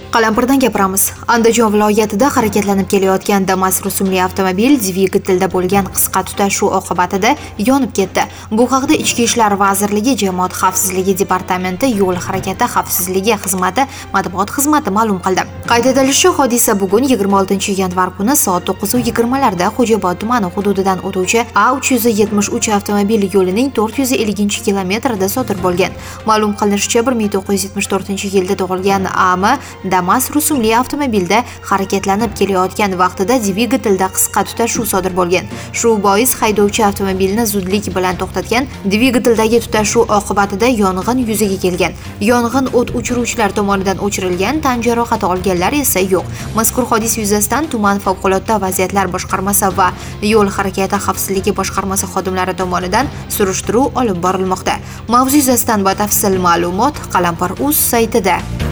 Qalampirdan gapiramiz. Andijon viloyatida harakatlanib kelayotgan Damas rusumli avtomobil dvigatelda bo'lgan qisqa tutashuv oqibatida yonib ketdi. Bu haqda Ichki ishlar vazirligi Jamoat xavfsizligi departamenti yo'l harakati xavfsizligi xizmati matbuot xizmati ma'lum qildi. Qayd etilishicha, hodisa bugun 26-yanvar kuni soat 9:20 larda Xo'jaobod tumani hududidan o'tuvchi A373 avtomobil yo'lining 450-kilometrida sodir bo'lgan. Ma'lum qilinishicha, 1974-yilda tug'ilgan AM Damas rusumli avtomobilda harakatlanib kelayotgan vaqtida dvigatelda qisqa tutashuv sodir bo'lgan. Shu bois haydovchi avtomobilni zudlik bilan to'xtatgan. Dvigateldagi tutashuv oqibatida yong'in yuzaga kelgan. Yong'in o't o'chiruvchilar tomonidan o'chirilgan, tan jarohati olganlar esa yo'q. Mazkur hodisa yuzasidan tuman favqulodda vaziyatlar boshqarmasi va yo'l harakati xavfsizligi boshqarmasi xodimlari tomonidan surishtiruv olib borilmoqda. Mavzu yuzasidan batafsil ma'lumot Qalampir.uz saytida.